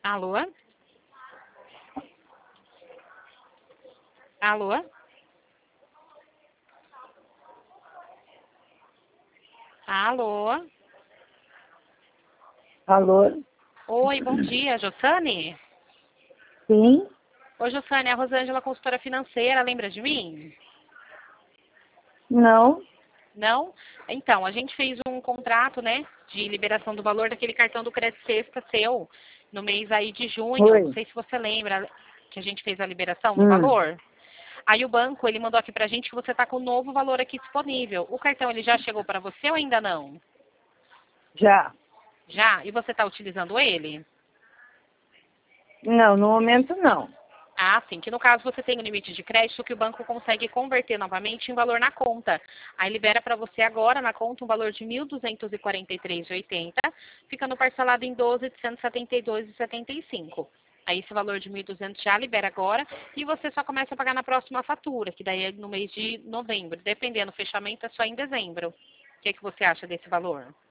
Alô? Alô? Alô? Alô? Oi, bom dia, Jossane? Sim? Oi, Jossane, é a Rosângela, consultora financeira, lembra de mim? Não? Não? Então, a gente fez um contrato, né, de liberação do valor daquele cartão do Crédito Sexta seu, no mês aí de junho. Não Oi? sei se você lembra que a gente fez a liberação do Hum, valor. Aí o banco, ele mandou aqui pra gente que você tá com um novo valor aqui disponível. O cartão, ele já chegou para você ou ainda não? já. Já? E você tá utilizando ele? Não, no momento não. Ah, sim, que no caso você tem um limite de crédito que o banco consegue converter novamente em valor na conta. Aí libera para você agora na conta um valor de R$ 1.243,80, ficando parcelado em 12 de R$ 172,75. Aí esse valor de 1.200 já libera agora e você só começa a pagar na próxima fatura, que daí é no mês de novembro. Dependendo do fechamento, é só em dezembro. O que você acha desse valor?